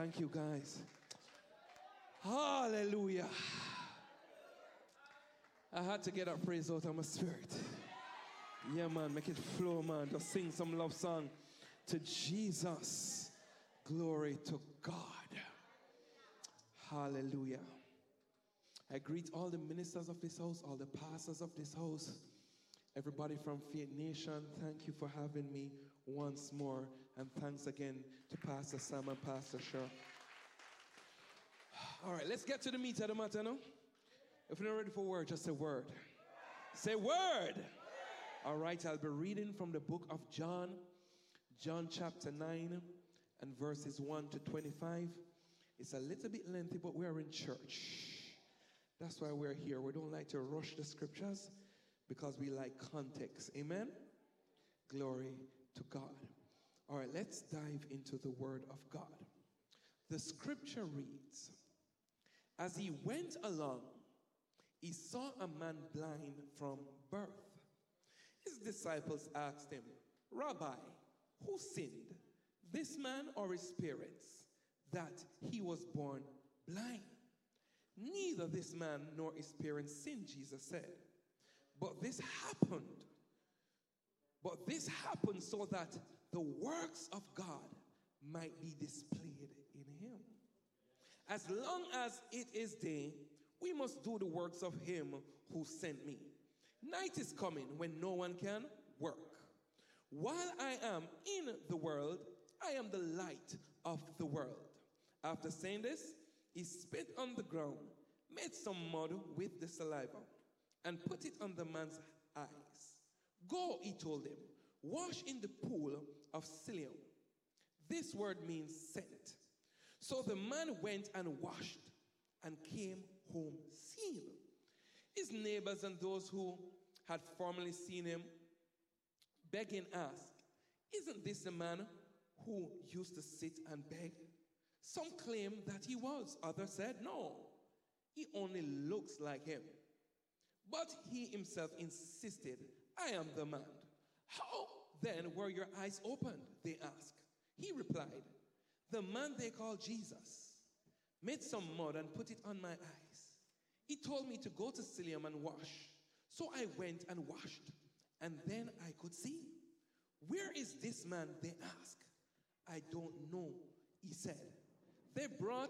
Thank you, guys. Hallelujah. I had to get that praise out of my spirit. Yeah, man, make it flow, man. Just sing some love song to Jesus. Glory to God. Hallelujah. I greet all the ministers of this house, all the pastors of this house, everybody from Faith Nation. Thank you for having me once more. And thanks again to Pastor Sam and Pastor Shaw. All right, let's get to the meat of the matter now. If you're not ready for word, just say word. Say word. All right, I'll be reading from the book of John, John chapter 9 and verses 1 to 25. It's a little bit lengthy, but we are in church. That's why we're here. We don't like to rush the scriptures because we like context. Amen? Glory to God. All right, let's dive into the word of God. The scripture reads, as he went along, he saw a man blind from birth. His disciples asked him, Rabbi, who sinned, this man or his parents, that he was born blind? Neither this man nor his parents sinned, Jesus said. But this happened so that the works of God might be displayed in him. As long as it is day, we must do the works of him who sent me. Night is coming when no one can work. While I am in the world, I am the light of the world. After saying this, he spit on the ground, made some mud with the saliva, and put it on the man's eyes. Go, he told him, wash in the pool of Siloam. This word means sent. So the man went and washed and came home seeing. His neighbors and those who had formerly seen him begging asked, isn't this the man who used to sit and beg? Some claimed that he was. Others said, no, he only looks like him. But he himself insisted, I am the man. How then were your eyes opened? They asked. He replied, the man they call Jesus made some mud and put it on my eyes. He told me to go to Siloam and wash. So I went and washed, and then I could see. Where is this man? They asked. I don't know, he said. They brought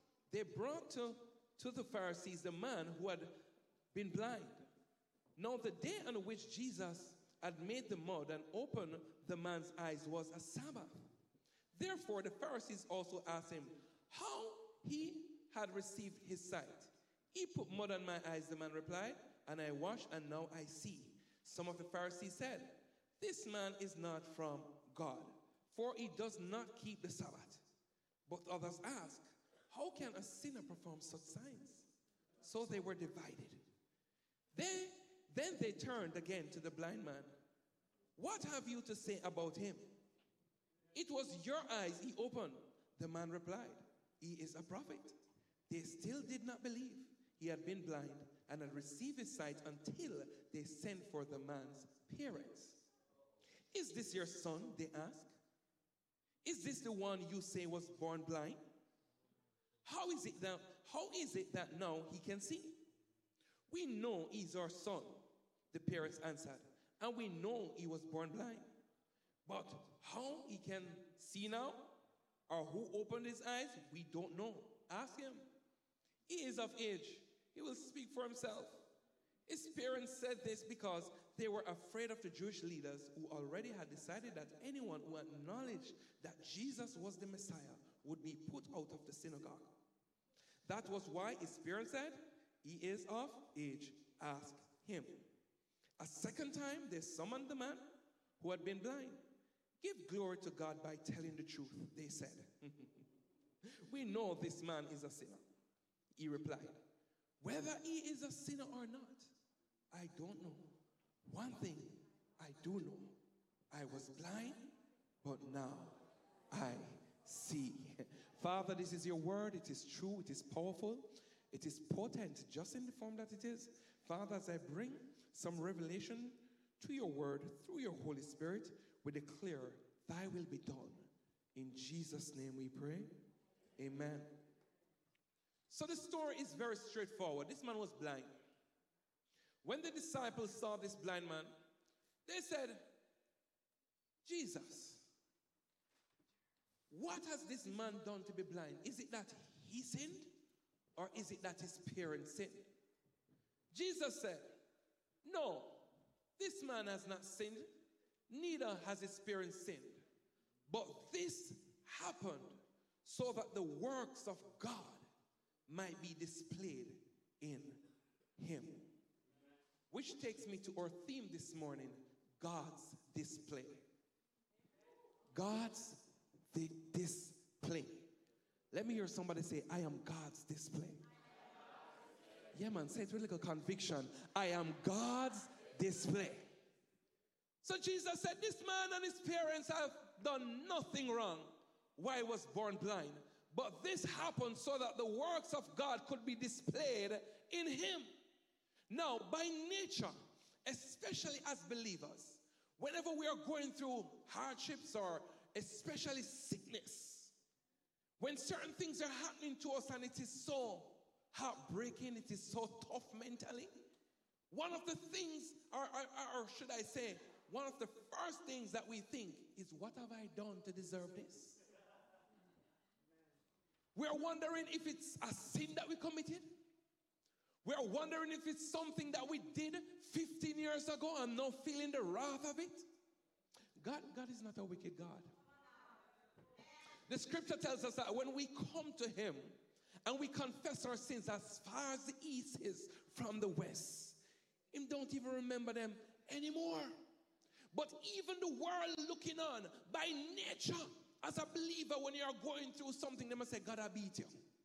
to the Pharisees the man who had been blind. Now the day on which Jesus had made the mud and opened the man's eyes was a Sabbath. Therefore the Pharisees also asked him how he had received his sight. He put mud on my eyes, the man replied, and I washed, and now I see. Some of the Pharisees said, this man is not from God, for he does not keep the Sabbath. But others asked, how can a sinner perform such signs? So they were divided. Then they turned again to the blind man. What have you to say about him? It was your eyes he opened. The man replied, he is a prophet. They still did not believe he had been blind and had received his sight until they sent for the man's parents. Is this your son? They asked. Is this the one you say was born blind? How is it that now he can see? We know he's our son, the parents answered, and we know he was born blind. But how he can see now, or who opened his eyes, we don't know. Ask him. He is of age. He will speak for himself. His parents said this because they were afraid of the Jewish leaders who already had decided that anyone who acknowledged that Jesus was the Messiah would be put out of the synagogue. That was why his parents said, he is of age. Ask him. A second time they summoned the man who had been blind. Give glory to God by telling the truth, they said. We know this man is a sinner. He replied, whether he is a sinner or not, I don't know. One thing I do know, I was blind, but now I see. Father, this is your word. It is true. It is powerful. It is potent, just in the form that it is. Father, as I bring some revelation to your word through your Holy Spirit, we declare thy will be done. In Jesus' name we pray. Amen. So the story is very straightforward. This man was blind. When the disciples saw this blind man, they said, Jesus, what has this man done to be blind? Is it that he sinned, or is it that his parents sinned? Jesus said, no, this man has not sinned, neither has his parents sinned. But this happened so that the works of God might be displayed in him. Which takes me to our theme this morning, God's display. God's display. Let me hear somebody say, I am God's display. Yeah, man, say it with a little conviction. I am God's display. So Jesus said, this man and his parents have done nothing wrong while he was born blind. But this happened so that the works of God could be displayed in him. Now, by nature, especially as believers, whenever we are going through hardships or especially sickness, when certain things are happening to us and it is so heartbreaking, it is so tough mentally, one of the things, or should I say, one of the first things that we think is, what have I done to deserve this? We are wondering if it's a sin that we committed. We are wondering if it's something that we did 15 years ago and now feeling the wrath of it. God is not a wicked God. The scripture tells us that when we come to him and we confess our sins as far as the east is from the west, him don't even remember them anymore. But even the world looking on, by nature, as a believer, when you are going through something, they must say, God, I beat you.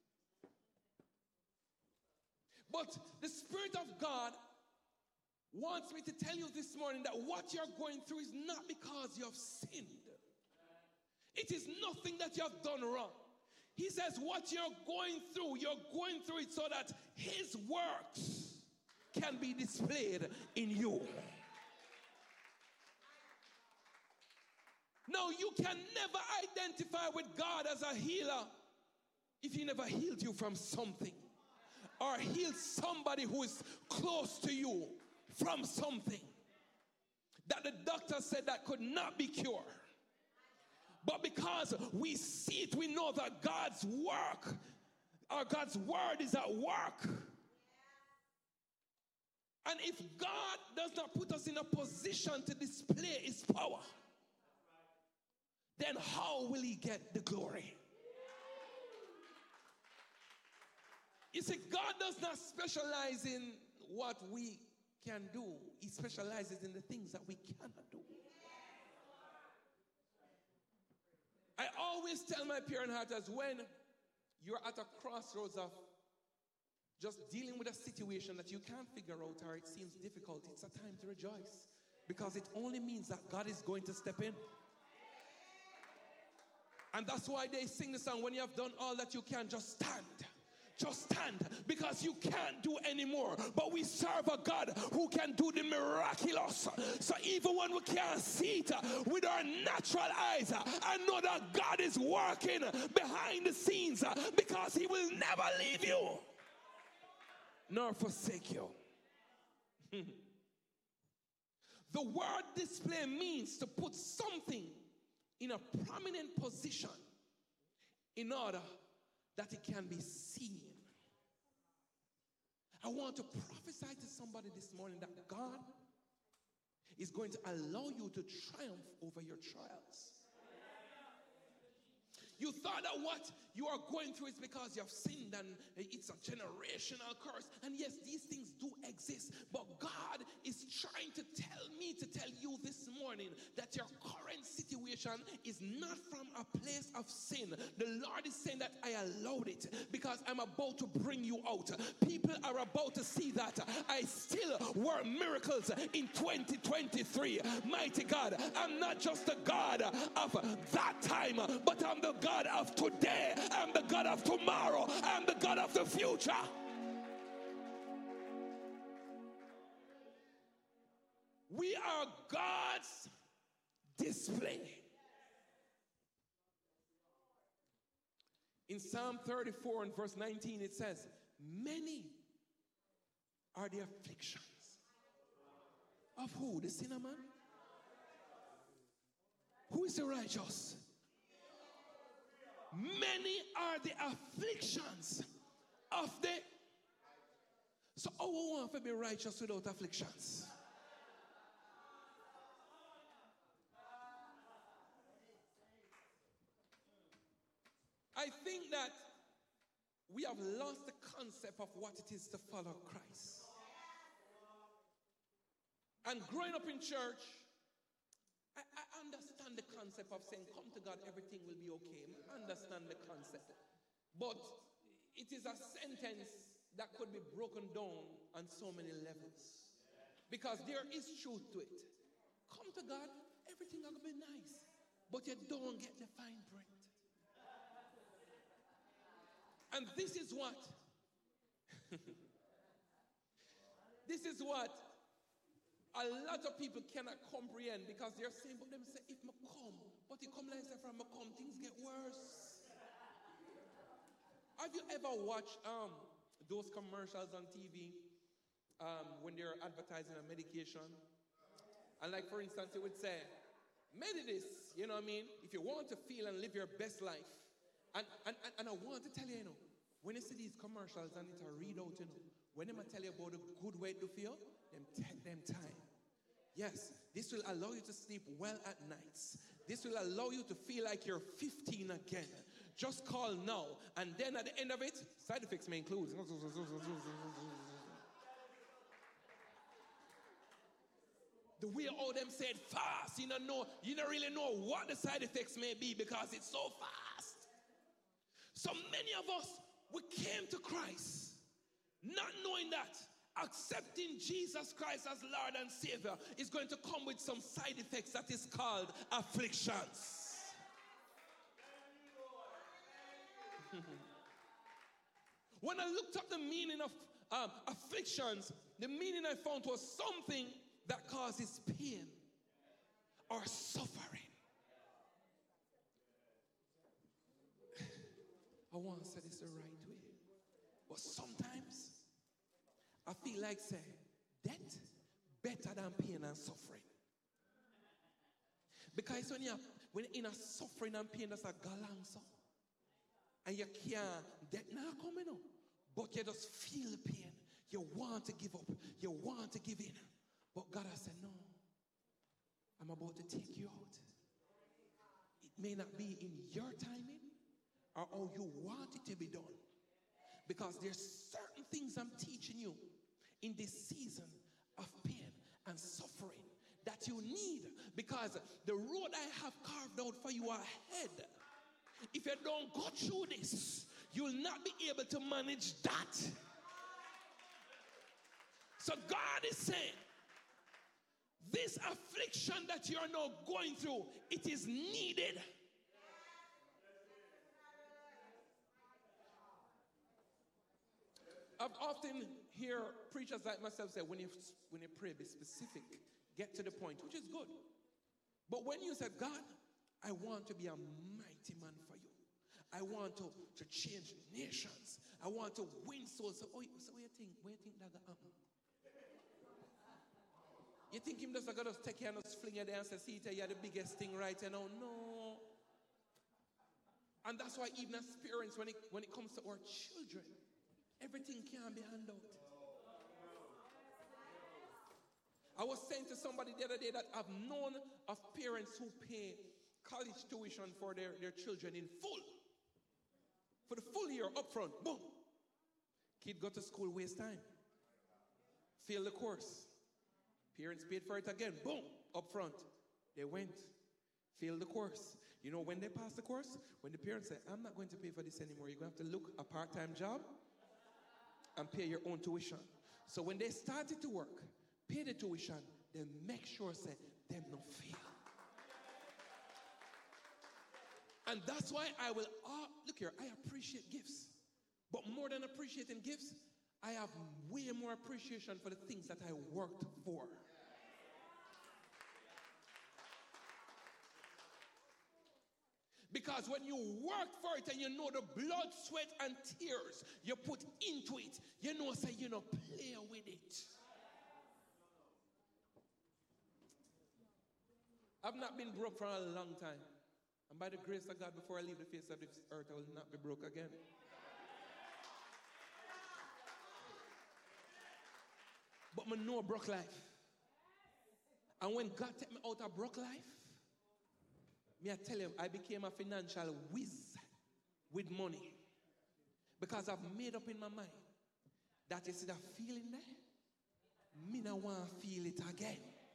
But the Spirit of God wants me to tell you this morning that what you're going through is not because you have sinned. It is nothing that you have done wrong. He says what you're going through it so that his works can be displayed in you. Now, you can never identify with God as a healer if he never healed you from something, or healed somebody who is close to you from something that the doctor said that could not be cured. But because we see it, we know that God's work, or God's word is at work. And if God does not put us in a position to display his power, then how will he get the glory? You see, God does not specialize in what we can do. He specializes in the things that we cannot do. I always tell my parent hearters, when you're at a crossroads of just dealing with a situation that you can't figure out or it seems difficult, it's a time to rejoice, because it only means that God is going to step in. And that's why they sing the song, when you have done all that you can, just stand. Just stand, because you can't do anymore. But we serve a God who can do the miraculous. So even when we can't see it with our natural eyes, I know that God is working behind the scenes, because he will never leave you nor forsake you. The word display means to put something in a prominent position in order that it can be seen. I want to prophesy to somebody this morning that God is going to allow you to triumph over your trials. You thought that what you are going through is because you have sinned and it's a generational curse. And yes, these things do exist. But God is trying to tell me to tell you this morning that your current situation is not from a place of sin. The Lord is saying that I allowed it because I'm about to bring you out. People are about to see that I still work miracles in 2023. Mighty God, I'm not just the God of that time, but I'm the God of today. I'm the God of tomorrow. I'm the God of the future. We are God's display. In Psalm 34 and verse 19, it says, many are the afflictions of who? The sinner man? Who is the righteous? Many are the afflictions of the. So, who want to be righteous without afflictions? I think that we have lost the concept of what it is to follow Christ. And growing up in church, I understand the concept of saying, come to God, everything will be okay. I understand the concept. But it is a sentence that could be broken down on so many levels. Because there is truth to it. Come to God, everything will be nice. But you don't get the fine print. And this is what a lot of people cannot comprehend, because they're saying, but them say, if I come, but you come like from I come, things get worse. Have you ever watched those commercials on TV when they're advertising a medication? And like, for instance, it would say, Medidis, you know what I mean? If you want to feel and live your best life. And I want to tell you, when you see these commercials and it's a readout, when they tell you about a good way to feel, them take them time. Yes, this will allow you to sleep well at nights. This will allow you to feel like you're 15 again. Just call now. And then at the end of it, side effects may include. The way all them said fast, you don't really know what the side effects may be because it's so fast. So many of us, we came to Christ not knowing that accepting Jesus Christ as Lord and Savior is going to come with some side effects that is called afflictions. When I looked up the meaning of afflictions, the meaning I found was something that causes pain or suffering. I want to say this the right way. But sometimes I feel like say death better than pain and suffering. Because when in a suffering and pain, that's a galang. And you can't, death not coming up. But you just feel the pain. You want to give up. You want to give in. But God has said, no. I'm about to take you out. It may not be in your timing or how you want it to be done. Because there's certain things I'm teaching you in this season of pain and suffering that you need. Because the road I have carved out for you ahead, if you don't go through this, you will not be able to manage that. So God is saying, this affliction that you are now going through, it is needed. I've often hear preachers like myself say, when you pray, be specific, get to the point, which is good. But when you say, God, I want to be a mighty man for you. I want to change nations. I want to win souls. So what do you think? What do you think that will happen? You think him just going to take you and just fling you there and say, see, you're the biggest thing right now? No. And that's why even as parents, when it comes to our children, everything can be handled. I was saying to somebody the other day that I've known of parents who pay college tuition for their children in full. For the full year up front, boom. Kid go to school, waste time. Fail the course. Parents paid for it again, boom, up front. They went, failed the course. You know when they pass the course? When the parents say, I'm not going to pay for this anymore, you're going to have to look a part-time job and pay your own tuition. So when they started to work, pay the tuition, then make sure say them no fail. And that's why I will, look here, I appreciate gifts. But more than appreciating gifts, I have way more appreciation for the things that I worked for. Because Because when you work for it and you know the blood, sweat, and tears you put into it, you know, say, you know, play with it. I've not been broke for a long time. And by the grace of God, before I leave the face of this earth, I will not be broke again. But I know broke life. And when God took me out of broke life, me I tell him, I became a financial whiz with money. Because I've made up in my mind that you see that feeling there, me not want to feel it again.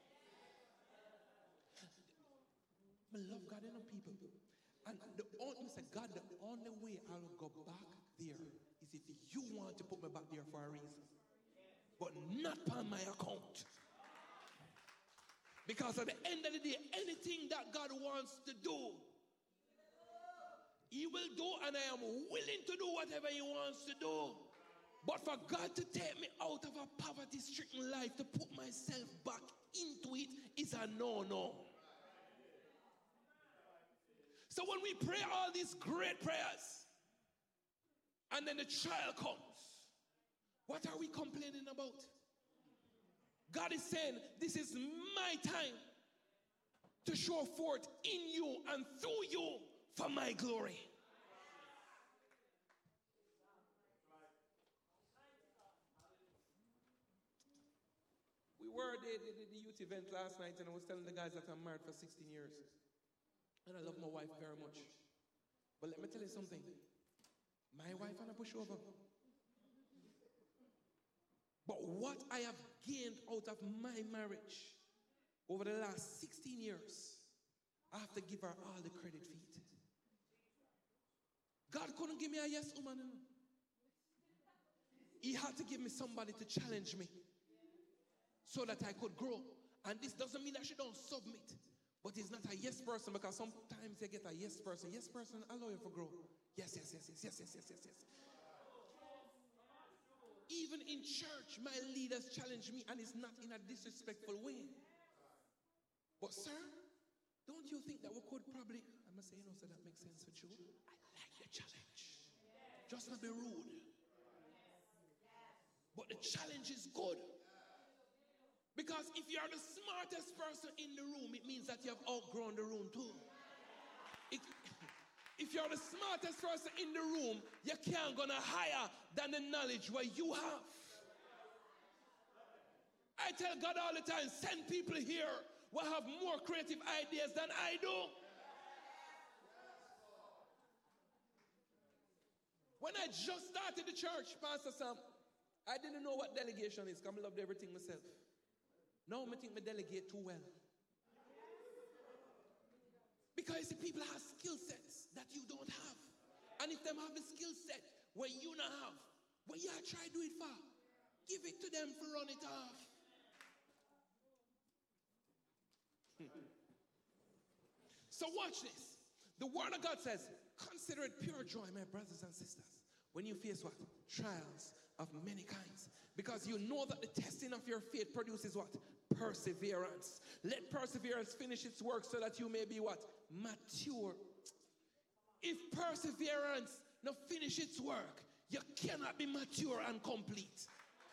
I love God and people. And God, the only way I will go back there is if you want to put me back there for a reason. But not on my account. Because at the end of the day, anything that God wants to do, he will do, and I am willing to do whatever he wants to do. But for God to take me out of a poverty-stricken life, to put myself back into it, is a no-no. So when we pray all these great prayers, and then the trial comes, what are we complaining about? God is saying, this is my time to show forth in you and through you for my glory. We were at the youth event last night, and I was telling the guys that I'm married for 16 years. And I love my wife very much. But let me tell you something. My wife and I push over. But what I have gained out of my marriage over the last 16 years, I have to give her all the credit for it. God couldn't give me a yes woman. He had to give me somebody to challenge me so that I could grow. And this doesn't mean that she don't submit. But he's not a yes person, because sometimes you get a yes person. Yes person, allow you to grow. Yes. Even in church, my leaders challenge me, and it's not in a disrespectful way. But sir, don't you think that we could probably, I'm going to say, so that makes sense with you. I like the challenge. Just not be rude. But the challenge is good. Because if you're the smartest person in the room, it means that you have outgrown the room too. If you're the smartest person in the room, you can't go no higher than the knowledge what you have. I tell God all the time, send people here who have more creative ideas than I do. When I just started the church, Pastor Sam, I didn't know what delegation is, because I loved everything myself. Now I think I delegate too well. Because the people have skill sets that you don't have. And if them have the skill set where you not have, well, yeah, try do it for. Give it to them for run it off. So watch this. The word of God says, consider it pure joy, my brothers and sisters, when you face what? Trials of many kinds. Because you know that the testing of your faith produces what? Perseverance. Let perseverance finish its work so that you may be what? Mature. If perseverance not finish its work, you cannot be mature and complete.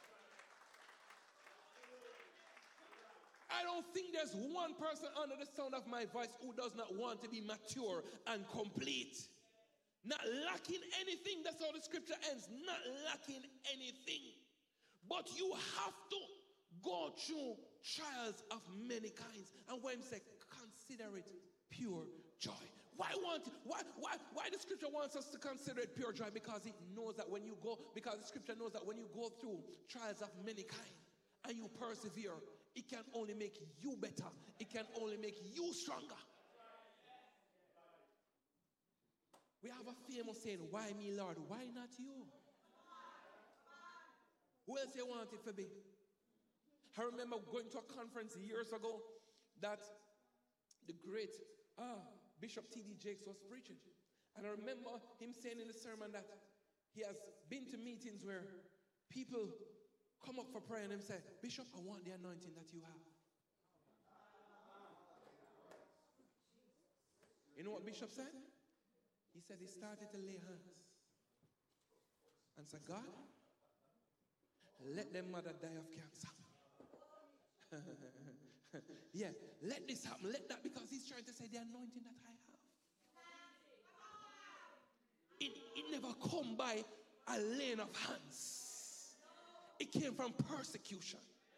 I don't think there's one person under the sound of my voice who does not want to be mature and complete. Not lacking anything. That's how the scripture ends. Not lacking anything. But you have to go through trials of many kinds. And when he said, consider it pure joy. Why the scripture wants us to consider it pure joy? Because it knows that when you go, because the scripture knows that when you go through trials of many kinds and you persevere, it can only make you better. It can only make you stronger. We have a famous saying, why me, Lord? Why not you? Who else you want it to be? I remember going to a conference years ago that the great Bishop T.D. Jakes was preaching. And I remember him saying in the sermon that he has been to meetings where people come up for prayer and him say, Bishop, I want the anointing that you have. You know what Bishop said? He said he started to lay hands and said, God, let them mother die of cancer. Yeah, let this happen, let that, because he's trying to say the anointing that I have. It never come by a laying of hands. It came from persecution.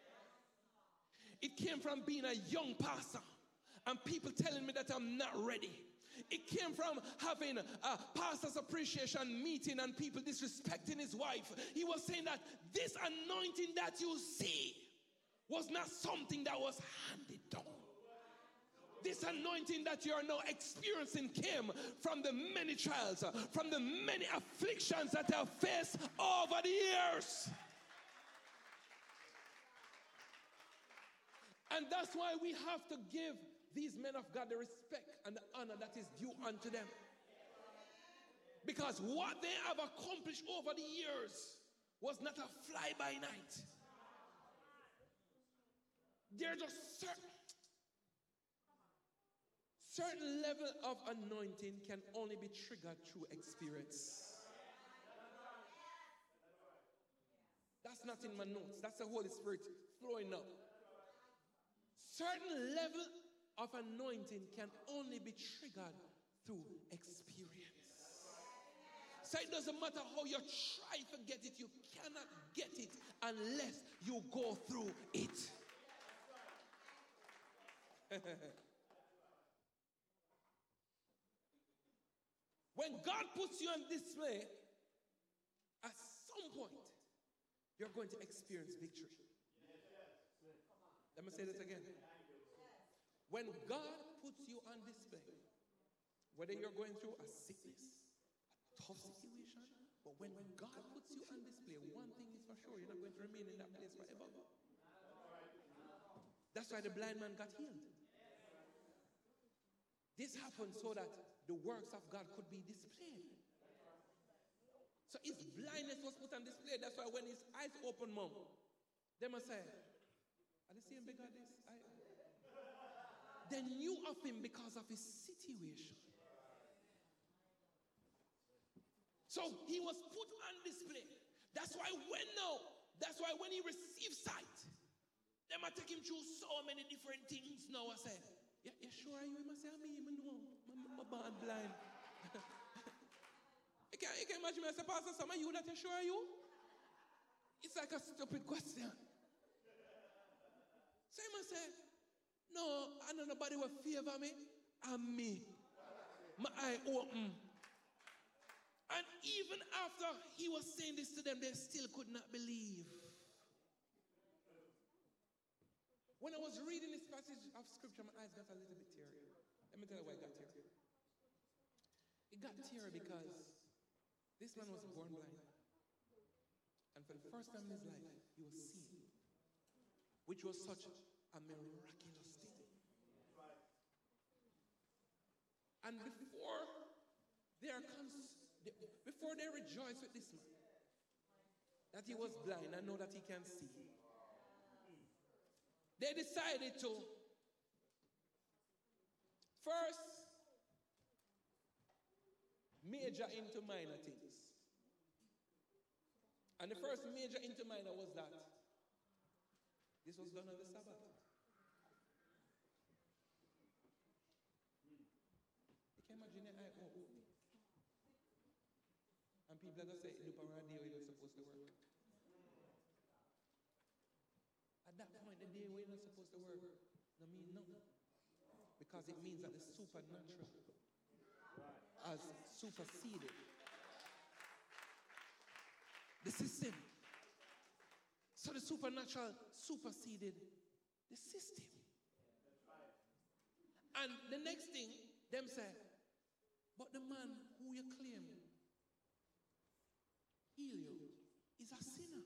It came from being a young pastor and people telling me that I'm not ready. It came from having a pastor's appreciation meeting and people disrespecting his wife. He was saying that this anointing that you see was not something that was handed down. This anointing that you are now experiencing came from the many trials, from the many afflictions that I have faced over the years. And that's why we have to give these men of God the respect and the honor that is due unto them. Because what they have accomplished over the years was not a fly-by-night. There's a certain level of anointing can only be triggered through experience. That's not in my notes. That's the Holy Spirit flowing up. Certain level of anointing can only be triggered through experience. So it doesn't matter how you try to get it, you cannot get it unless you go through it. When God puts you on display, at some point, you're going to experience victory. Let me say this again. When God puts you on display, whether you're going through a sickness, a tough situation, but when God puts you on display, one thing is for sure, you're not going to remain in that place forever. That's why the blind man got healed. This happened so that the works of God could be displayed. So his blindness was put on display. That's why when his eyes opened, mom, they must say, are the same big as this? They knew of him because of his situation. So he was put on display. That's why when he received sight, they might take him through so many different things now. I said, yeah, you sure are you? He must say, I know. I'm born blind. You can imagine me as a pastor, some of you that you sure are you? It's like a stupid question. So he must say, no, I know nobody will favor me. I'm me. My eye open. And even after he was saying this to them, they still could not believe. When I was reading this passage of scripture, my eyes got a little bit teary. Let me tell you why it got teary. It got teary because this man was born blind. And for the first time in his life, he was seeing, which was such a miraculous thing. And before they rejoice with this man, that he was blind and know that he can see, they decided to first major into minor things. And the first major into minor was that this was done on the Sabbath. You can imagine your eye open. And people are going to say, look around there where you're supposed to work. At that point, the day where you're not supposed to work, no mean no. Because it means that the supernatural has superseded the system. So the supernatural superseded the system. And the next thing, them say, but the man who you claim heal you is a sinner.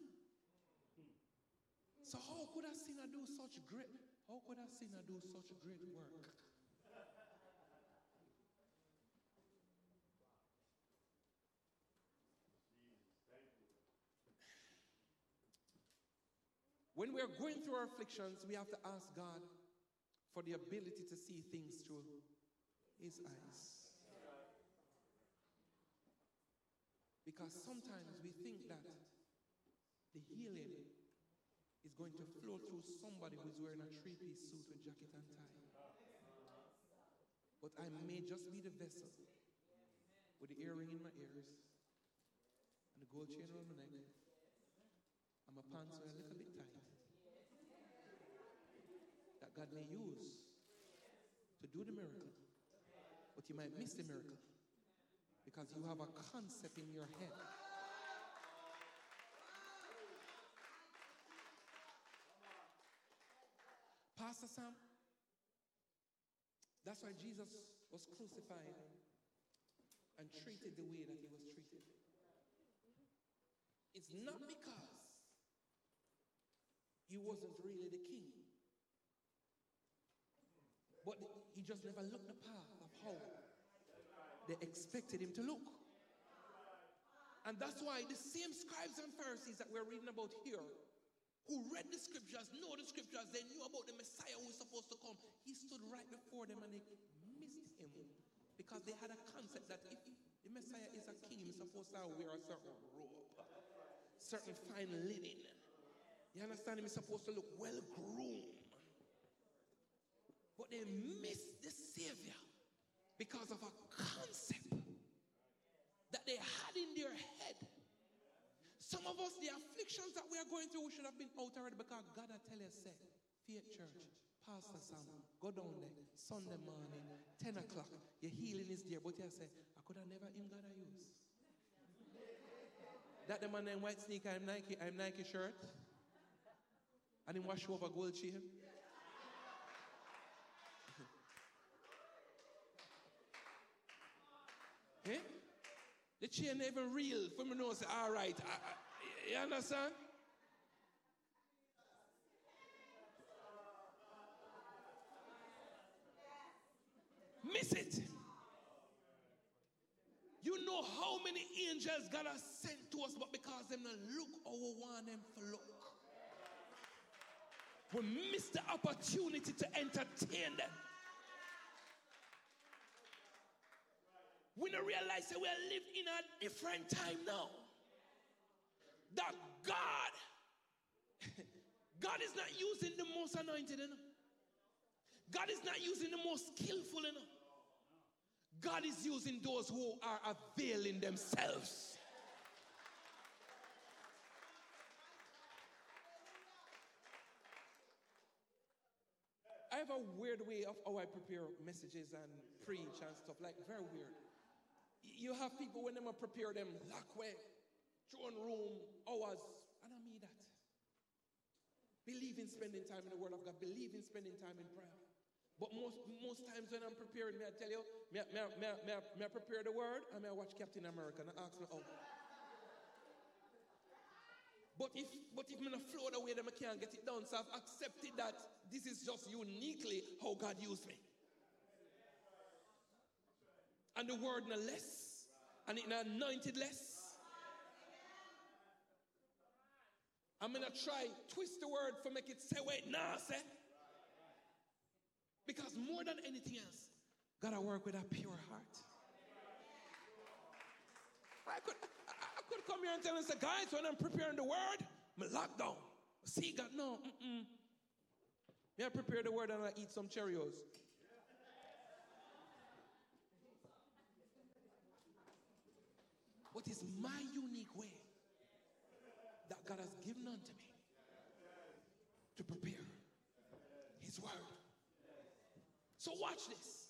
So how could a sinner do such great work? When we are going through our afflictions, we have to ask God for the ability to see things through his eyes. Because sometimes we think that the healing is going to flow through somebody who's wearing a three-piece suit with jacket and tie. But I may just be the vessel with the earring in my ears and the gold chain around my neck and my pants are a little bit tight that God may use to do the miracle. But you might miss the miracle because you have a concept in your head. Pastor Sam, that's why Jesus was crucified and treated the way that he was treated. It's not because he wasn't really the king, but he just never looked the path of how they expected him to look. And that's why the same scribes and Pharisees that we're reading about here, who read the scriptures, know the scriptures, they knew about the Messiah who was supposed to come. He stood right before them and they missed him because they had a concept that if the Messiah is a king, he's supposed to wear a certain robe, certain fine linen. You understand? He's supposed to look well groomed. But they missed the Savior because of a concept that they had in their head. Some of us, the afflictions that we are going through, we should have been out already because God had tell us, say, Faith Church, Pastor Sam, go down there, Sunday morning, 10 o'clock, your healing is there. But you say, I could have never him God I use. That the man in white sneaker, I'm Nike shirt. And him wash over gold chain. Eh? The chain ain't even real. For me know, say, all right. You understand? Miss it. You know how many angels God has sent to us, but because them not look how we want them to look. We miss the opportunity to entertain them. We don't realize that we live in a different time now. That God is not using the most anointed enough. God is not using the most skillful enough. God is using those who are availing themselves. I have a weird way of how I prepare messages and preach and stuff, like very weird. You have people when they prepare them, lock way, throne room, hours. I don't mean that. Believe in spending time in the Word of God. Believe in spending time in prayer. But most times when I'm preparing, may I tell you, may I prepare the Word, and may I watch Captain America and ask me how. But if I'm going to float away, then I can't get it done. So I've accepted that this is just uniquely how God used me. And the word no less, and it anointed less. I'm going to try twist the word for make it say, wait, nah, say. Because more than anything else, gotta work with a pure heart. I could come here and tell and say, guys, when I'm preparing the word, I'm locked down. See, God, no, May I prepare the word and I eat some Cheerios. What is my unique way that God has given unto me to prepare His word? So watch this.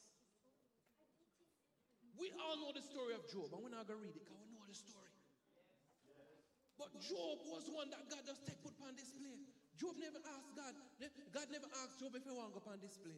We all know the story of Job, and we're not going to read it because we know the story. But Job was one that God just put on display. Job never asked God. God never asked Job if he want to go on display.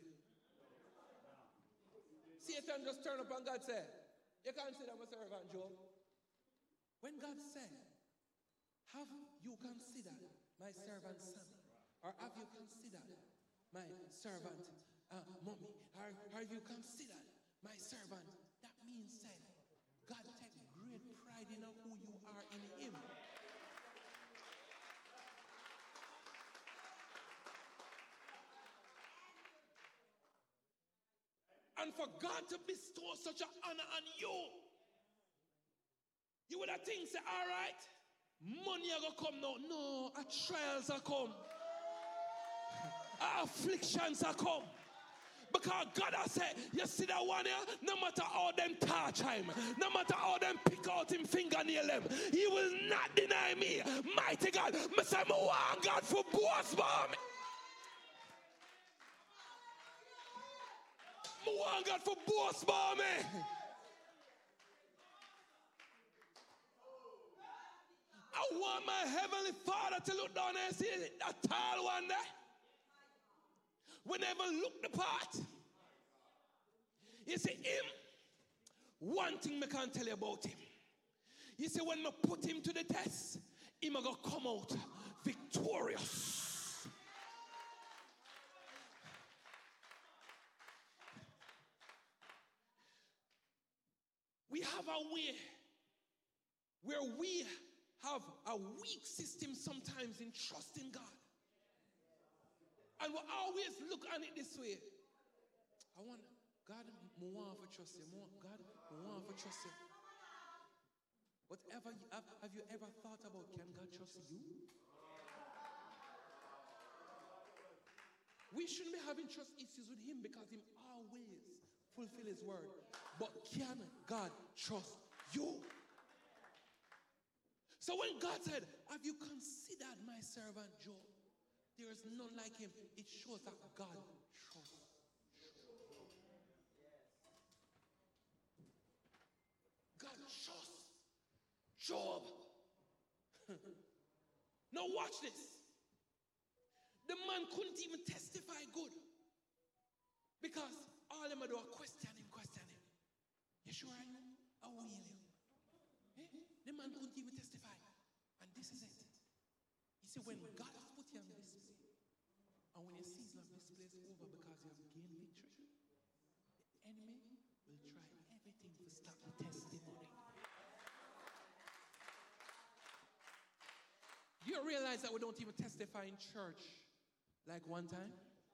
Satan just turned up and God said, you can't say that my servant Job. When God said, have you considered my servant son? Or have you considered my servant mommy? Or have you considered my servant? That means said, God take great pride in who you are in Him. And for God to bestow such an honor on you, You would have think, say, all right, money are going to come now. No, trials are come. Afflictions are come. Because God has said, you see that one here? No matter how them touch him, no matter how them pick out him fingernail him, he will not deny me. Mighty God, I say, I want God for boss for me. I want God for boss for me. I want my heavenly Father to look down and see that tall one there. Whenever look the part, you see him, one thing I can't tell you about him. You see, when I put him to the test, him going to come out victorious. We have a way where we have a weak system sometimes in trusting God. And we always look at it this way. I want God, I want to trust him. God, I want to trust him. Whatever have you ever thought about, can God trust you? We shouldn't be having trust issues with him because he always fulfill his word. But can God trust you? So when God said, have you considered my servant Job? There is none like him. It shows that God trusts. God trusts Job. Now watch this. The man couldn't even testify good. Because all them do are question him. You sure I know? I will heal you. The man couldn't even testify. And this is it. He said, when God has put you on this place, and when your season of this place is over because you have gained victory, the enemy will try everything to stop the testimony. Do you realize that we don't even testify in church like one time?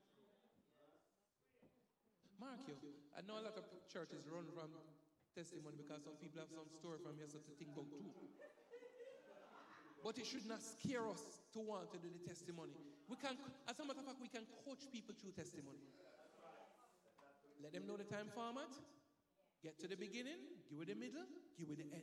Mark you, I know a lot of churches run from testimony because some people have some story from here to think about too. But it should not scare us to want to do the testimony. We can, as a matter of fact, we can coach people through testimony. Let them know the time format. Get to the beginning, give it the middle, give it the end.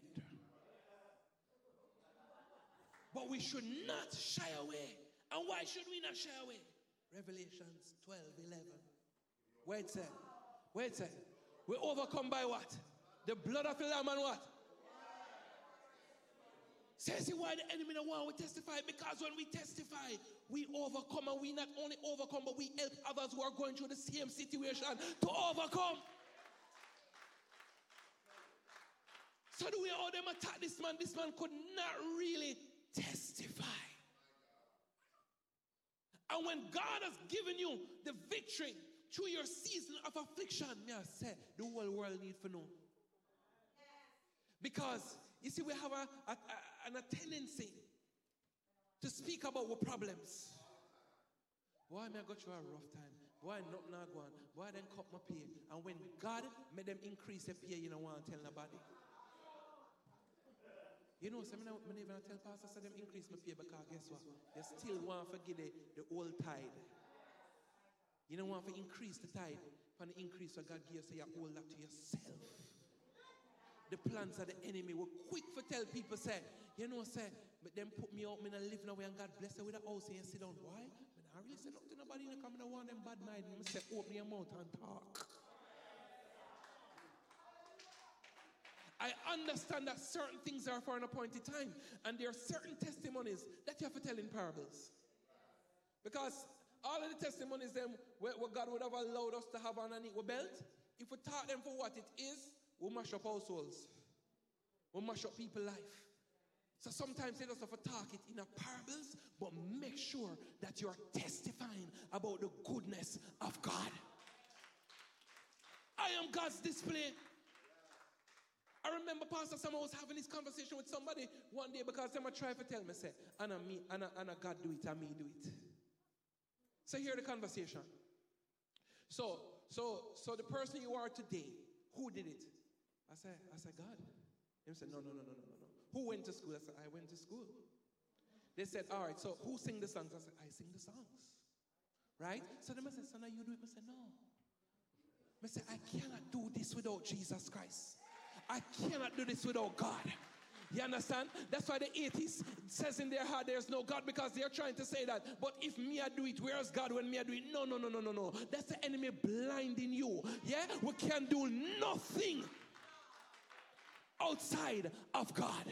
But we should not shy away. And why should we not shy away? Revelations 12:11. Where it said? We overcome by what? The blood of the Lamb and what? Says why the enemy don't want to testify? Because when we testify, we overcome, and we not only overcome, but we help others who are going through the same situation to overcome. So the way how them attack this man could not really testify. And when God has given you the victory through your season of affliction, may I say, the whole world need to know. Because, you see, we have a tendency to speak about our problems. Why may I go through a rough time? Why not go on? Why then cut my pay? And when God made them increase their pay, you don't want to tell nobody. You know, so I even tell pastors that them increase my pay because guess what? You still want to give the old tithe. You don't want to increase the tithe from the increase that God gives, so you hold that to yourself. The plans of the enemy were quick for tell people, say, you know, say, but them put me out, me not live nowhere, and God bless her with a house and sit down. Why? But I really said nothing to nobody, you come and I want them bad mind. I say, open your mouth and talk. I understand that certain things are for an appointed time, and there are certain testimonies that you have to tell in parables. Because all of the testimonies them where God would have allowed us to have underneath our belt, if we taught them for what it is, we'll mash up our souls. We'll mash up people's life. So sometimes they just have to talk it in a parables, but make sure that you're testifying about the goodness of God. I am God's display. I remember Pastor Sam was having this conversation with somebody one day because they might try to tell me, say, Anna God do it, and me do it. So hear the conversation. So the person you are today, who did it? I said, God. He said, no. Who went to school? I said, I went to school. They said, all right, so who sing the songs? I said, I sing the songs. Right? So they said, so now you do it. I said, no. I said, I cannot do this without Jesus Christ. I cannot do this without God. You understand? That's why the atheist says in their heart there's no God, because they're trying to say that. But if me I do it, where's God when me I do it? No. That's the enemy blinding you. Yeah? We can do nothing outside of God.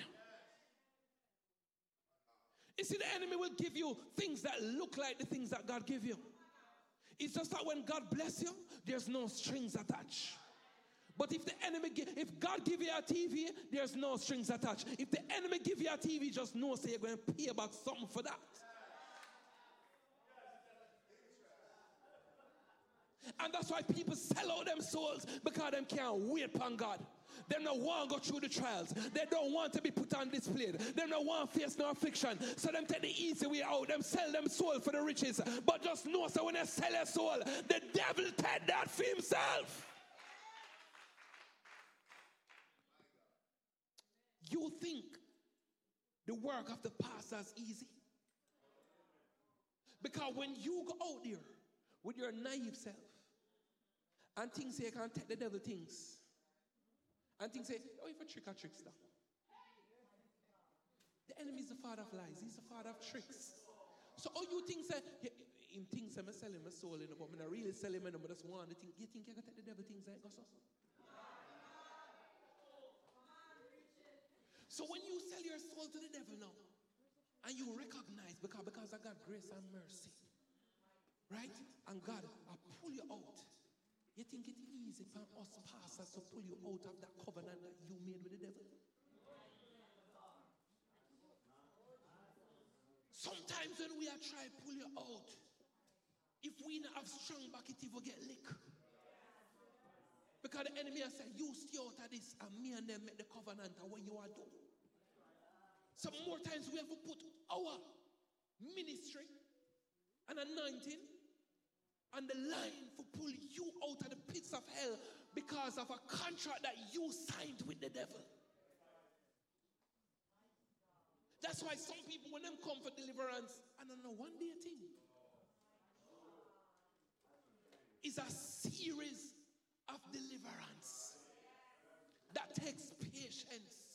You see, the enemy will give you things that look like the things that God give you. It's just that when God bless you, there's no strings attached. But if the enemy, if God give you a TV, there's no strings attached. If the enemy give you a TV, just know so you're going to pay about something for that. And that's why people sell out them souls, because them can't wait upon God. They don't want to go through the trials. They don't want to be put on display. They don't want to face no affliction. So them take the easy way out. Them sell them soul for the riches. But just know, so when they sell their soul, the devil take that for himself. You think the work of the pastor is easy? Because when you go out there with your naive self and things say you can't take the devil things, and things say, oh, if a trick or trickster. The enemy is the father of lies. He's the father of tricks. So all you think say, in things I'm selling my soul in, but I'm not really selling my number. That's one the thing. You think you can take the devil things like us? So when you sell your soul to the devil now, and you recognize because I got grace and mercy, right? And God, I pull you out. You think it's easy for us pastors to pull you out of that covenant that you made with the devil? Sometimes when we are trying to pull you out, if we not have strong back, it will get lick. Because the enemy has said, you stay out of this, and me and them make the covenant of what you are doing. Some more times we have to put our ministry and anointing on the line for pull you out of the pits of hell because of a contract that you signed with the devil. That's why some people, when them come for deliverance, I don't know, one day thing. It's a series of deliverance that takes patience.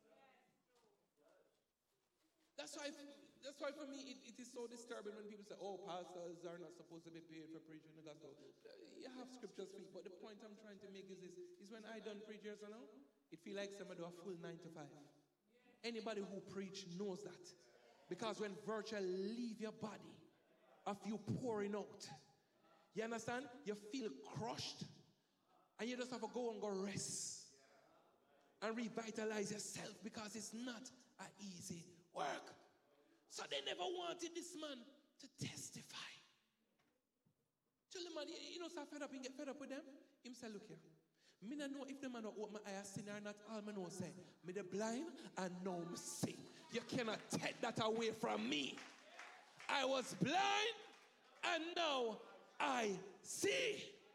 That's why for me it is so disturbing when people say, oh, pastors are not supposed to be paid for preaching the gospel. You have scriptures for it, but the point I'm trying to make is this, is when I done preach years ago, it feel like somebody do a full 9 to 5. Anybody who preach knows that. Because when virtue leave your body of you pouring out, you understand? You feel crushed, and you just have to go and go rest and revitalize yourself, because it's not an easy work. So they never wanted this man to testify. Tell the man, you know, so fed up and get fed up with them. Him say, look here. Me not know if the man open my eyes sin or not. All me know say, me the blind and now me see. You cannot take that away from me. I was blind and now I see.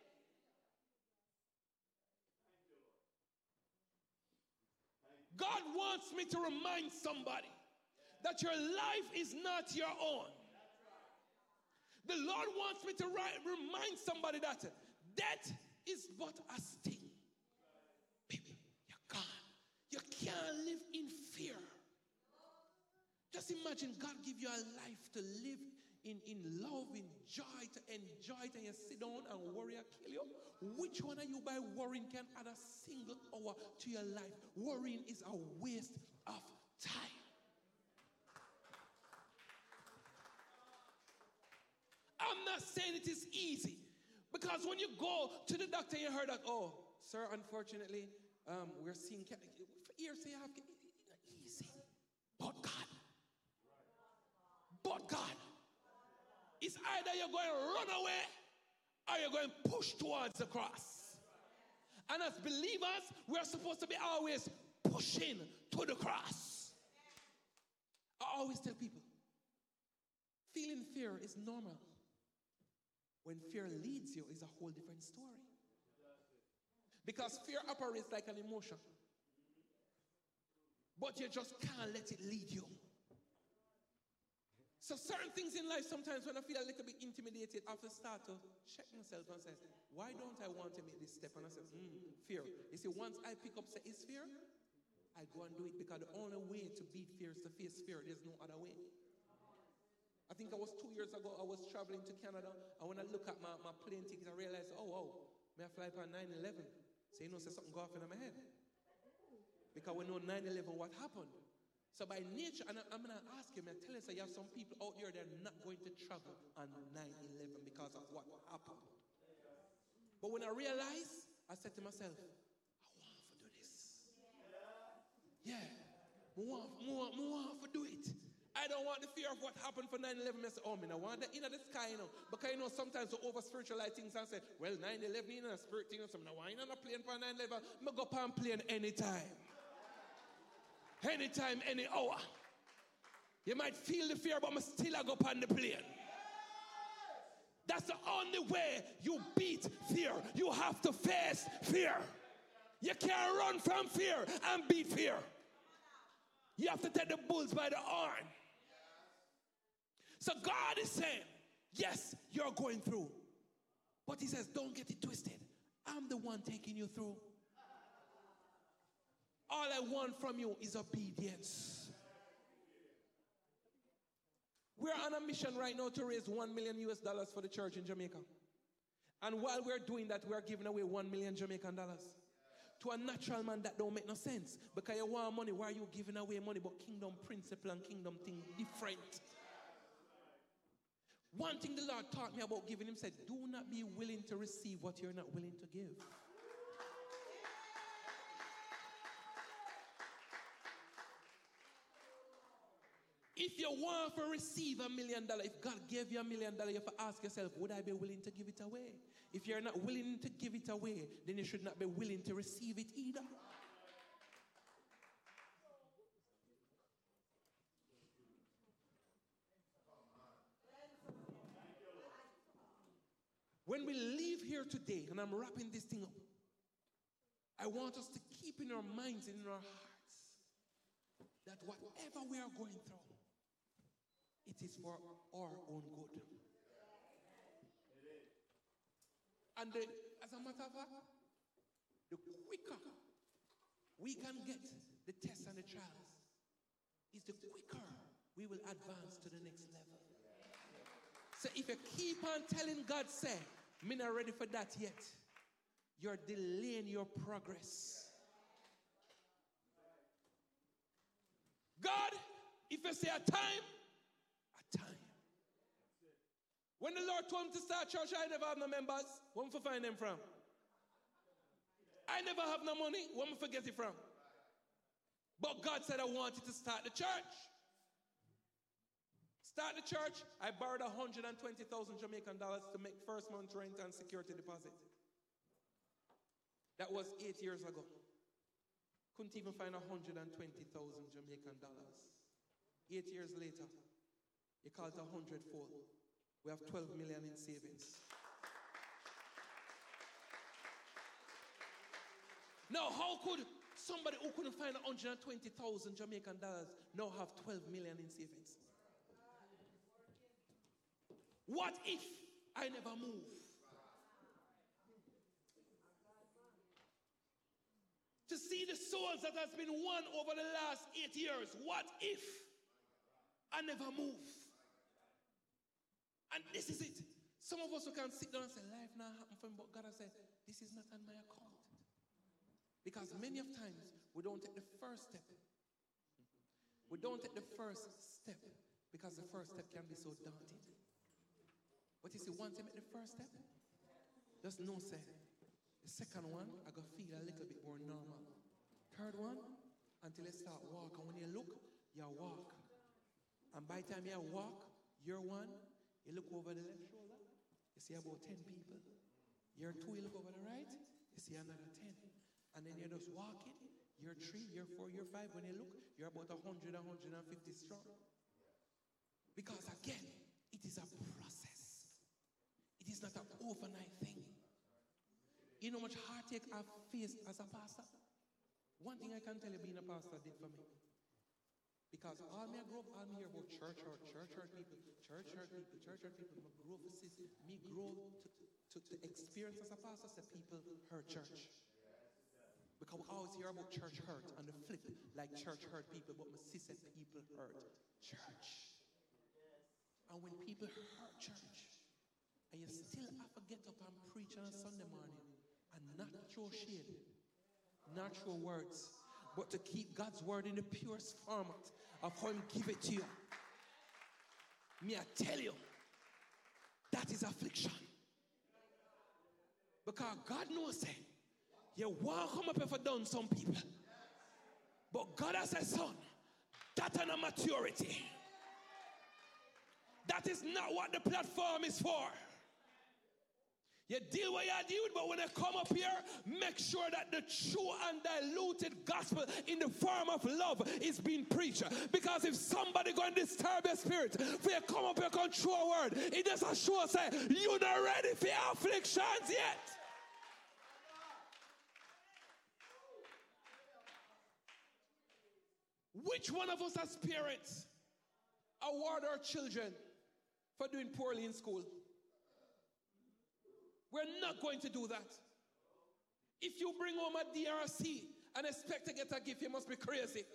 God wants me to remind somebody that your life is not your own. The Lord wants me to remind somebody that death is but a sting. Baby, you're gone. You can't live in fear. Just imagine God give you a life to live in love, in joy, to enjoy it, and you sit down and worry and kill you. Which one of you by worrying can add a single hour to your life? Worrying is a waste of time. I'm not saying it is easy, because when you go to the doctor, you heard that, oh, sir, unfortunately, we're seeing years you have easy. But God, it's either you're going to run away or you're going to push towards the cross. And as believers, we're supposed to be always pushing to the cross. I always tell people, feeling fear is normal. When fear leads you, is a whole different story. Because fear operates like an emotion. But you just can't let it lead you. So certain things in life, sometimes when I feel a little bit intimidated, I have to start to check myself and say, why don't I want to make this step? And I say, fear. You see, once I pick up, say, it's fear, I go and do it, because the only way to beat fear is to face fear. There's no other way. I think I was 2 years ago, I was traveling to Canada, and when I look at my plane ticket, I realized, may I fly by 9/11? So something go off in my head. Because we know 9/11, what happened. So by nature, and I'm going to ask you, I tell you, so you have some people out there that are not going to travel on 9/11 because of what happened. But when I realized, I said to myself, I want to do this. Yeah, I want to do it. I don't want the fear of what happened for 9/11. I say, I want that in the sky, Because, sometimes we over-spiritualize things and say, well, 9/11 in a spirit thing, so I want on a plane for 9/11. I go up on plane anytime. Anytime, any hour. You might feel the fear, but I still go up on the plane. That's the only way you beat fear. You have to face fear. You can't run from fear and beat fear. You have to take the bulls by the horn. So God is saying, yes, you're going through. But he says, don't get it twisted. I'm the one taking you through. All I want from you is obedience. We're on a mission right now to raise $1 million for the church in Jamaica. And while we're doing that, we're giving away 1 million Jamaican dollars. To a natural man, that don't make no sense. Because you want money, why are you giving away money? But kingdom principle and kingdom thing different. One thing the Lord taught me about giving, him said, do not be willing to receive what you're not willing to give. If you want to receive $1 million, if God gave you $1 million, you have to ask yourself, would I be willing to give it away? If you're not willing to give it away, then you should not be willing to receive it either. When we leave here today, and I'm wrapping this thing up, I want us to keep in our minds and in our hearts that whatever we are going through, it is for our own good. And as a matter of fact, the quicker we can get the tests and the trials, is the quicker we will advance to the next level. So if you keep on telling God, say, me not ready for that yet, you're delaying your progress. God, if you say a time, a time. When the Lord told me to start church, I never have no members. Where am I find them from? I never have no money. Where am I get it from? But God said I wanted to start the church. Start the church. I borrowed 120,000 Jamaican dollars to make first month rent and security deposit. That was 8 years ago. Couldn't even find 120,000 Jamaican dollars. 8 years later, you call it 100-fold. We have 12 million in savings. Now, how could somebody who couldn't find 120,000 Jamaican dollars now have 12 million in savings? What if I never move? To see the souls that has been won over the last 8 years, what if I never move? And this is it. Some of us who can sit down and say, life now happened for me, but God has said, this is not on my account. Because many of times, we don't take the first step. We don't take the first step because the first step can be so daunting. But you see, once you make the first step, just know, say, the second one, I go feel a little bit more normal. Third one, until you start walking. When you look, you walk. And by the time you walk, year one, you look over the left shoulder, you see about 10 people. Year two, you look over the right, you see another 10. And then you're just walking. Year three, year four, year five, when you look, you're about 100, 150 strong. Because again, it is a process. It is not an overnight thing. You know how much heartache I've faced as a pastor? One thing I can tell you being a pastor did for me. Because all me I grow up, all me hear about church hurt people, church hurt people, church hurt people. Me grow up to see, me grow to experience as a pastor that people hurt church. Because we always hear about church hurt and the flip, like church hurt people, but my sister said people hurt church. And when people hurt church, and you still have to get up and preach on Sunday morning and not throw shade, not throw words, but to keep God's word in the purest format of how He give it to you. Me, I tell you, that is affliction. Because God knows it. You want to come up here for done some people. But God has said, son, that's an maturity. That is not what the platform is for. You deal what you deal with, but when you come up here, make sure that the true and diluted gospel in the form of love is being preached. Because if somebody going to disturb your spirit, if you come up here and throw a word, it doesn't show say, you're not ready for your afflictions yet. Which one of us as parents award our children for doing poorly in school? We're not going to do that. If you bring home a DRC and expect to get a gift, you must be crazy.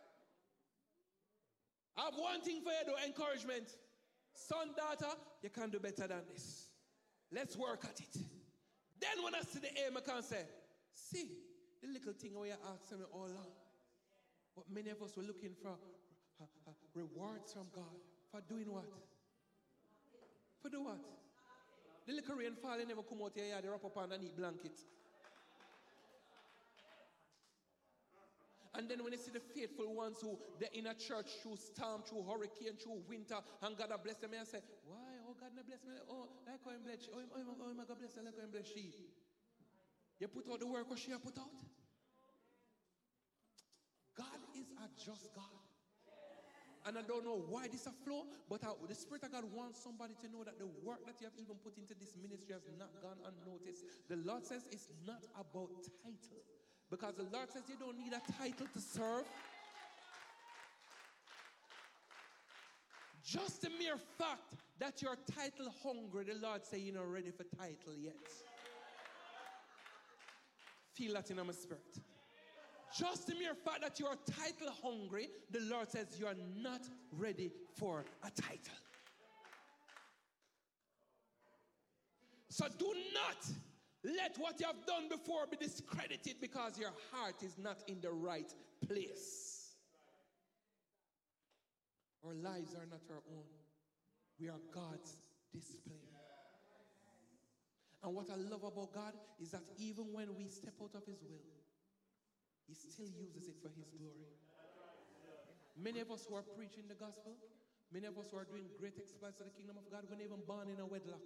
I have one thing for you, though, encouragement. Son, daughter, you can do better than this. Let's work at it. Then when I see the aim, I can say, see, the little thing where you asking me all along. But many of us were looking for rewards from God. For doing what? For do what? The little rain fall, they never come out here, they wrap up underneath blanket. And then when you see the faithful ones who, they're in a church through storm, through hurricane, through winter, and God bless them, and I say, why? Oh, God not bless me. Oh, like how Him bless. Oh, my God bless her, like how Him bless she. You put out the work what she put out? God is a just God. And I don't know why this is a flow, but the Spirit of God wants somebody to know that the work that you have even put into this ministry has not gone unnoticed. The Lord says it's not about title. Because the Lord says you don't need a title to serve. Just the mere fact that you're title hungry, the Lord says you're not ready for title yet. Feel that in my spirit. Just the mere fact that you are title hungry, the Lord says you are not ready for a title. So do not let what you have done before be discredited because your heart is not in the right place. Our lives are not our own. We are God's display. And what I love about God is that even when we step out of His will, He still uses it for His glory. Many of us who are preaching the gospel, many of us who are doing great exploits for the kingdom of God, weren't even born in a wedlock.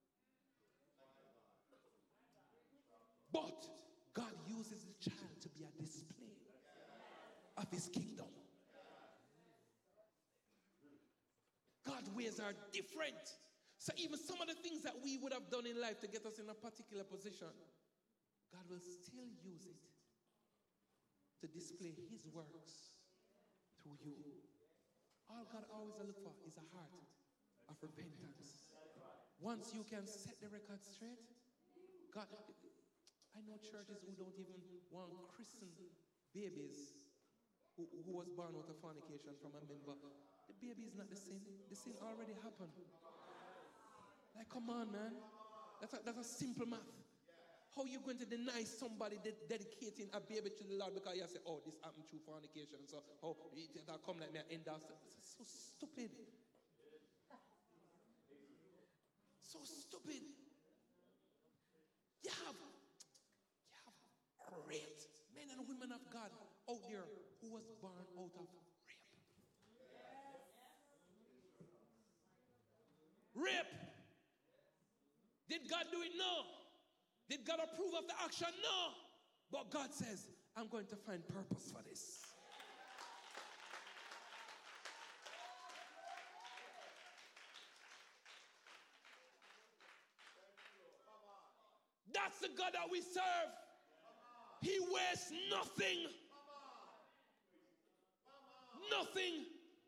But God uses the child to be a display of His kingdom. God's ways are different. So even some of the things that we would have done in life to get us in a particular position, God will still use it to display His works through you. All God always look for is a heart of repentance. Once you can set the record straight, God, I know churches who don't even want Christian babies who was born out of fornication from a member. The baby is not the sin. The sin already happened. Like, come on, man. That's a simple math. How are you going to deny somebody dedicating a baby to the Lord because you say, oh, this happened through fornication, so that'll come like me and end up. It's so stupid. So stupid. You have great men and women of God out there who was born out of rape. Rape. Did God do it? No. Did God approve of the action? No. But God says, I'm going to find purpose for this. That's the God that we serve. He wastes nothing. nothing.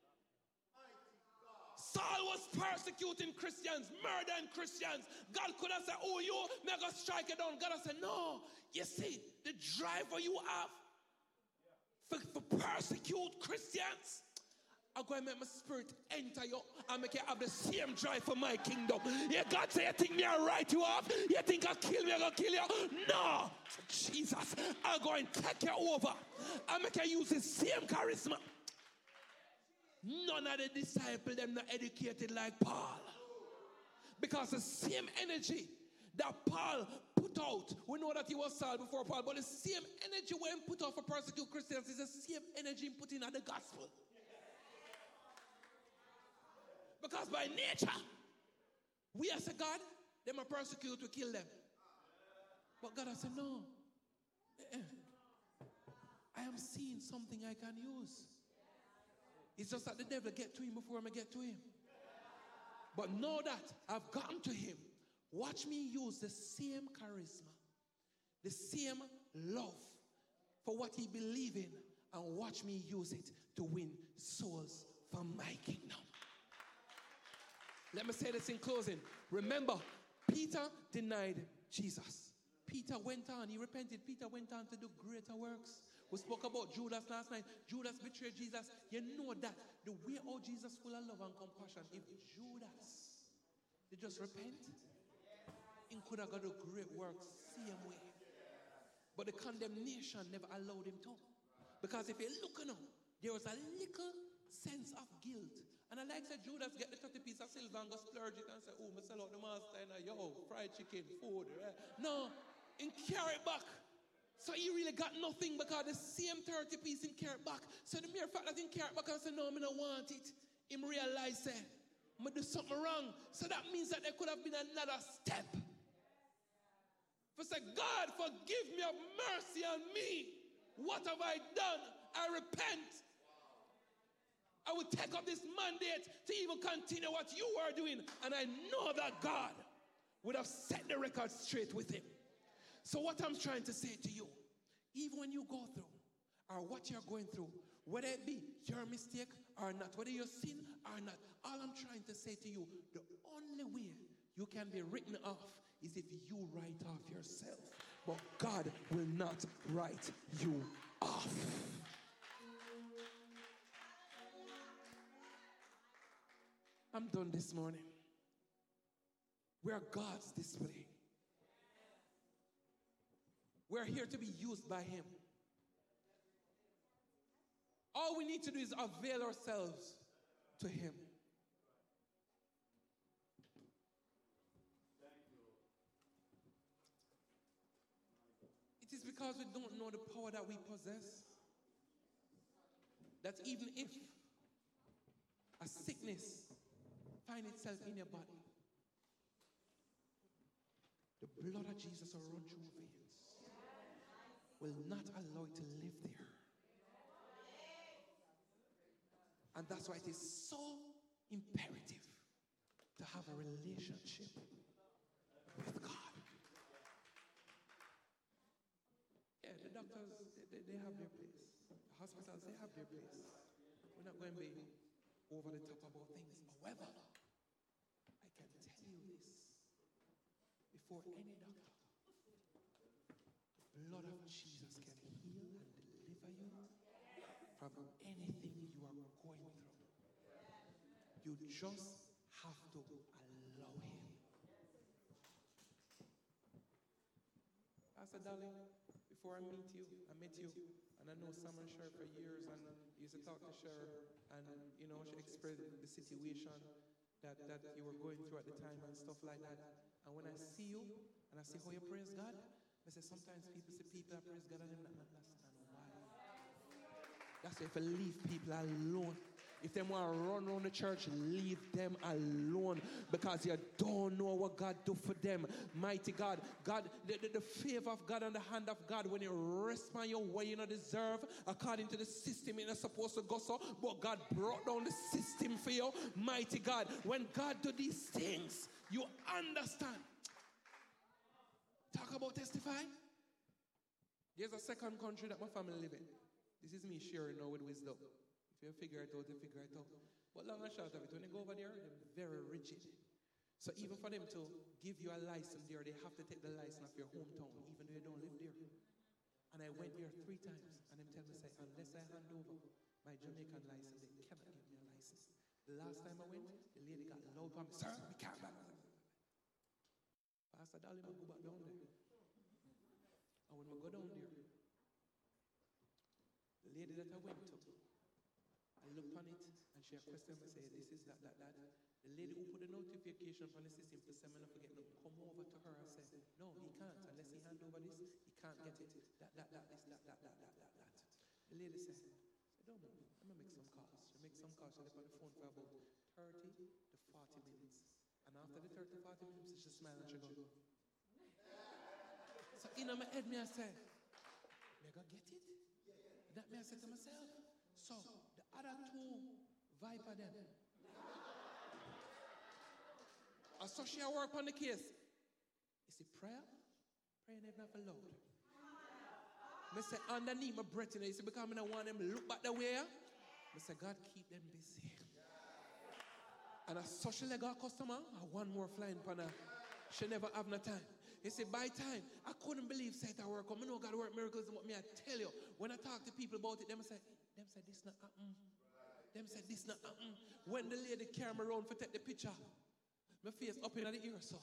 Saul was persecuting Christians, murdering Christians. God could have said, oh, you, may I go strike it down. God has said, no. You see, the driver you have for persecute Christians, I'm going to make my spirit enter you and make you have the same drive for my kingdom. Yeah, God say, you think me I'll write you off? You think I'll kill me, I'm going to kill you? No. Jesus, I'm going to take you over. I'm make you use the same charisma. None of the disciples, them not educated like Paul. Because the same energy that Paul put out, we know that he was Saul before Paul, but the same energy when put out for persecute Christians is the same energy put in at the gospel. Because by nature, we as a God, them are persecute to kill them. But God has said, no. I am seeing something I can use. It's just that the devil get to him before I get to him. But know that I've gotten to him. Watch me use the same charisma, the same love for what he believes in, and watch me use it to win souls for my kingdom. Let me say this in closing. Remember, Peter denied Jesus. Peter went on, he repented. Peter went on to do greater works. We spoke about Judas last night. Judas betrayed Jesus. You know that the way how Jesus full of love and compassion, if Judas did just repent, he could have got a great works same way. But the condemnation never allowed him to. Because if you look at him, there was a little sense of guilt. And I like that Judas get the 30 piece of silver and go splurge it and say, oh, I sell out the master and yo, fried chicken, food. Right? No, and carry it back. So he really got nothing because the same 30 piece in carry back. So the mere fact that he carry back and say, no, I don't want it. Him realize that I do something wrong. So that means that there could have been another step. For say, God, forgive me, have mercy on me. What have I done? I repent. I will take up this mandate to even continue what you are doing. And I know that God would have set the record straight with him. So what I'm trying to say to you, even when you go through, or what you're going through, whether it be your mistake or not, whether you're sin or not, all I'm trying to say to you, the only way you can be written off is if you write off yourself. But God will not write you off. I'm done this morning. We are God's display. We're here to be used by him. All we need to do is avail ourselves to him. It is because we don't know the power that we possess that even if a sickness finds itself in your body, the blood of Jesus will run through veins. Will not allow it to live there. And that's why it is so imperative to have a relationship with God. Yeah, the doctors, they have their place. The hospitals, they have their place. We're not going to be over the top about things. However, I can tell you this before any doctor. The blood of Jesus can heal and deliver you from anything you are going through. You just have to allow him. Pastor Darling, before I met you, and I know Sam and Cher for years, and used to talk to Cher, and you know, she expressed the situation that you were going through at the time and stuff like that. And when I see you, and I see how you praise God, I say sometimes people say people that praise God and they don't understand why. That's why if you leave people alone. If they want to run around the church, leave them alone because you don't know what God do for them. Mighty God, the favor of God and the hand of God, when you rest on your way you don't deserve, according to the system you're not supposed to go so, but God brought down the system for you. Mighty God, when God do these things, you understand. Talk about testify. There's a second country that my family live in. This is me sharing now with wisdom. If If you figure it out, you figure it out. But long and short of it, when you go over there, they're very rigid. So even for them to give you a license there, they have to take the license of your hometown, even though you don't live there. And I went there 3 times, and them tell me, say, unless I hand over my Jamaican license, they cannot give me a license. The last time I went, the lady got loud on me, sir, we can't back. Pastor Darling, I go back down there. And when I go down there, the lady that I went to, I looked on it, and she had questioned me, say, this is that. The lady who put the notification on the system to say, man, I forget, no, come over to her and say, no, he can't, unless he hand over this, he can't get it. That. The lady said, don't move, I'm going to make some calls. She makes some calls, she left on the phone for about 30 to 40 minutes. And after the 30 to 40 minutes, she smiled and she goes. So in my head, me I say, me I get it? That me I said to myself, so the other 2 viper them. So she work on the case. Is it prayer? Prayer never for loud. I say underneath my breath, you see, because I want them to look back the way. I say, God, keep them busy. And a social legal customer, one more flying pan her. She never have no time. He said, by time, I couldn't believe say that work. I know God work miracles. What me I tell you, when I talk to people about it, them say this not happen. Them say this not happen. When the lady carry me around for take the picture, my face up in the ear, so.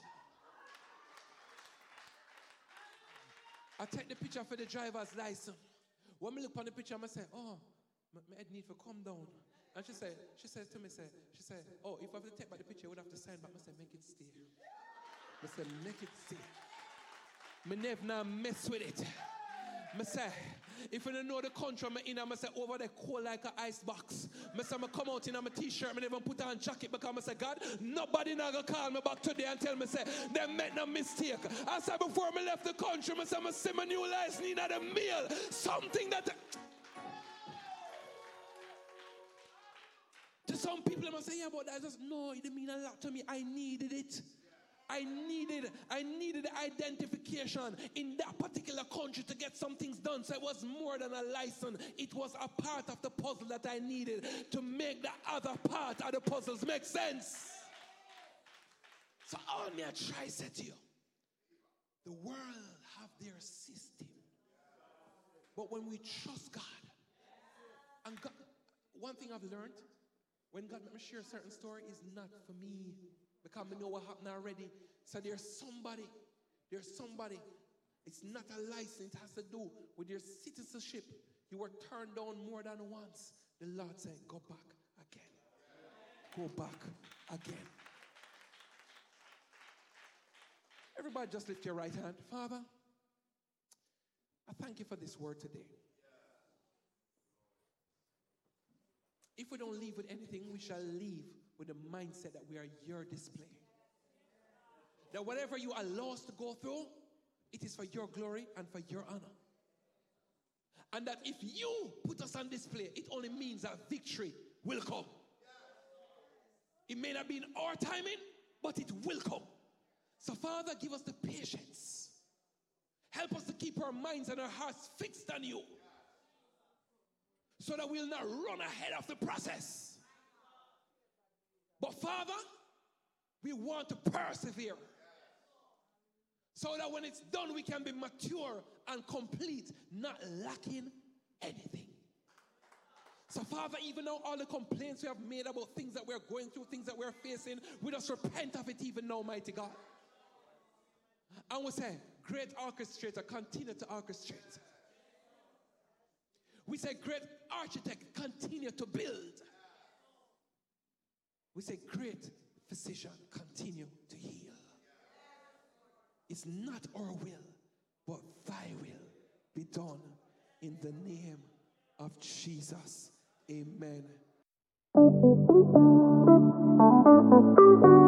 I take the picture for the driver's license. When I look on the picture, I say, oh, my head need to come down. And she says to me, oh, if I have to take back the picture, I would have to sign back. I say, make it stay. I say, make it stay. Me never now mess with it. I say, if you don't know the country I'm in, I say, over there cold like an ice box. I say, I come out in my t-shirt, I never put on jacket because I say, God, nobody now gonna call me back today and tell me, say, they made no mistake. I said, before I left the country, I said, I see my new license need a meal. Something that... To some people, I say, yeah, but I just, no, it didn't mean a lot to me. I needed it. I needed identification in that particular country to get some things done. So it was more than a license. It was a part of the puzzle that I needed to make the other part of the puzzles make sense. So all me I try to say to you, the world have their system. But when we trust God, and God, one thing I've learned, when God let me share a certain story, is not for me. Because I know what happened already. So there's somebody. It's not a license. It has to do with your citizenship. You were turned down more than once. The Lord said, go back again. Go back again. Everybody just lift your right hand. Father, I thank you for this word today. If we don't leave with anything, we shall leave with the mindset that we are your display. That whatever you allow us to go through, it is for your glory and for your honor. And that if you put us on display, it only means that victory will come. It may not be in our timing, but it will come. So Father, give us the patience. Help us to keep our minds and our hearts fixed on you, so that we'll not run ahead of the process. But Father, we want to persevere, so that when it's done, we can be mature and complete, not lacking anything. So Father, even though all the complaints we have made about things that we're going through, things that we're facing, we just repent of it even now, mighty God. And we say, great orchestrator, continue to orchestrate. We say, great architect, continue to build. We say, great physician, continue to heal. It's not our will, but thy will be done in the name of Jesus. Amen.